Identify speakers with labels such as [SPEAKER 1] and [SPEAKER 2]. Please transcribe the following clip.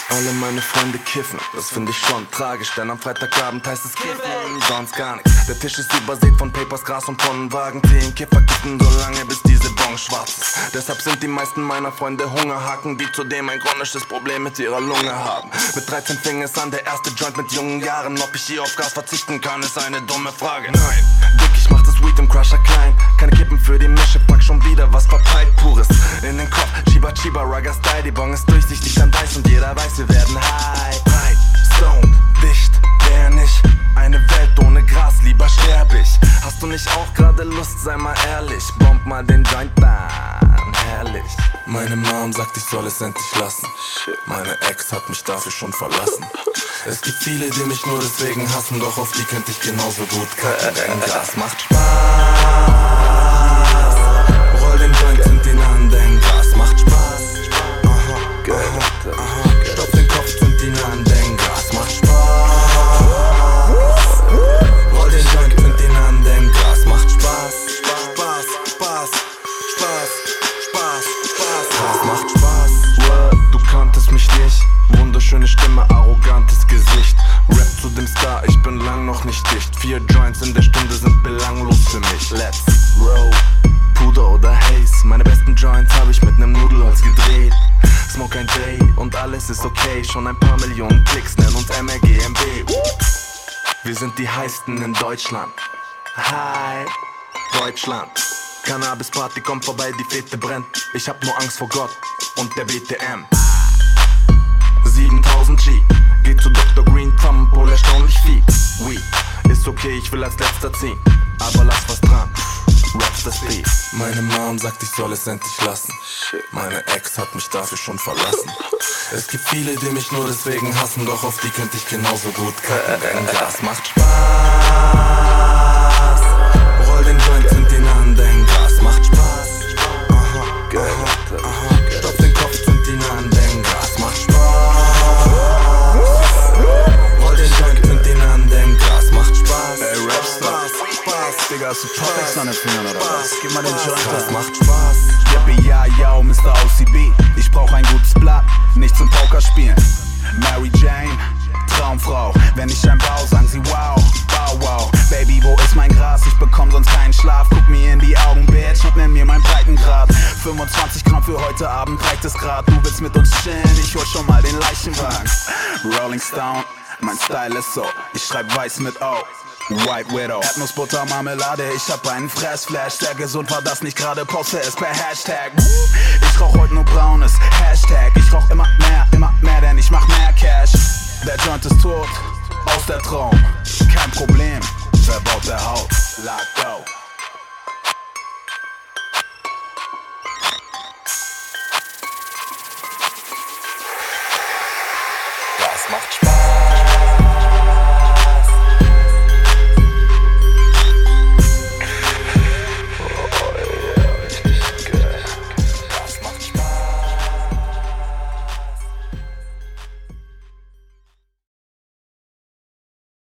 [SPEAKER 1] Alle meine Freunde kiffen, das finde ich schon tragisch, denn am Freitagabend heißt es kiffen, sonst gar nichts. Der Tisch ist übersät von Papers, Gras und Tonnenwagen. 10 Kiffer kiffen so lange, bis diese Bon schwarz ist. Deshalb sind die meisten meiner Freunde Hungerhaken, die zudem ein chronisches Problem mit ihrer Lunge haben. Mit 13 fing es an, der erste Joint mit jungen Jahren. Ob ich hier auf Gas verzichten kann, ist eine dumme Frage. Nein, Dick, ich mach das Weed im Crusher klein. Keine Kippen für die Mische, pack schon wieder was verpeilt Pures in den Kopf. Chiba Chiba, Rugger Style, die Bong ist durchsichtig, dann weiß und jeder weiß, wir werden high. Breit, stoned, dicht, wär nicht eine Welt ohne Gras, lieber sterb ich. Hast du nicht auch gerade Lust, sei mal ehrlich, bomb mal den Joint dann, herrlich. Meine Mom sagt, ich soll es endlich lassen. Meine Ex hat mich dafür schon verlassen. Es gibt viele, die mich nur deswegen hassen, doch auf die könnte ich genauso gut kacken, denn Gras macht Spaß. Roll den Joint, zünd ihn an, denn Gras macht Spaß. Stopf den Kopf, zünd ihn an, denn Gras macht Spaß. Roll den Joint, zünd ihn an, denn Gras macht Spaß. Spaß, Spaß, Spaß, Spaß, Spaß. Gras macht Spaß. Du kanntest mich nicht. Wunderschöne Stimme, arrogantes Gesicht. Rap zu dem Star, ich bin lang noch nicht dicht. 4 Joints in der Stunde sind belanglos für mich. Let's roll. Puder oder Haze, meine besten Joints hab ich mit nem Nudelholz gedreht. Smoke ein J und alles ist okay. Schon ein paar Millionen Klicks, nenn uns MRGMB. Wir sind die heißten in Deutschland. Hi, Deutschland. Cannabis-Party kommt vorbei, die Fete brennt. Ich hab nur Angst vor Gott und der BTM. 7000 G, geht zu Dr. Green, Thumbpole erstaunlich viel. Weed ist okay, ich will als letzter ziehen, aber lass was dran. Raps das Beat. Meine Mom sagt, ich soll es endlich lassen. Meine Ex hat mich dafür schon verlassen. Es gibt viele, die mich nur deswegen hassen, doch auf die könnte ich genauso gut kacken, denn Gras macht Spaß. Roll den Joint, zünd ihn an, denn Gras macht Spaß. Stopf den Kopf, zünd ihn an, denn Gras macht Spaß. Roll den Joint, zünd ihn an, denn Gras macht Spaß.
[SPEAKER 2] Ey, Rapstar, Digga, hast du Protex an den Fingern oder was? Gib mal den Joint
[SPEAKER 1] Gras
[SPEAKER 2] an.
[SPEAKER 1] macht Spaß.
[SPEAKER 2] Yippie, ja, ja, Mr. OCB. Ich brauch ein gutes Blatt, nicht zum Poker spielen. Mary Jane, Traumfrau. Wenn ich ein Bau, sagen sie wow, wow, wow. Baby, wo ist mein Gras? Ich bekomm sonst keinen Schlaf. Guck mir in die Augen, Bitch, und nenn mir meinen Breitengrad. 25 Gramm für heute Abend, reicht es grad. Du willst mit uns chillen, ich hol schon mal den Leichenwagen. Rolling Stone, mein Style ist so. Ich schreib weiß mit O. White Widow, Erdnussbutter, Marmelade, ich hab einen Fressflash. Sehr gesund war das nicht gerade, poste es per Hashtag. Ich rauch heute nur Braunes, Hashtag. Ich rauch immer mehr, denn ich mach mehr Cash. Der Joint ist tot, aus der Traum. Kein Problem, wer baut der Haus? Let go.
[SPEAKER 1] Gras macht Spaß.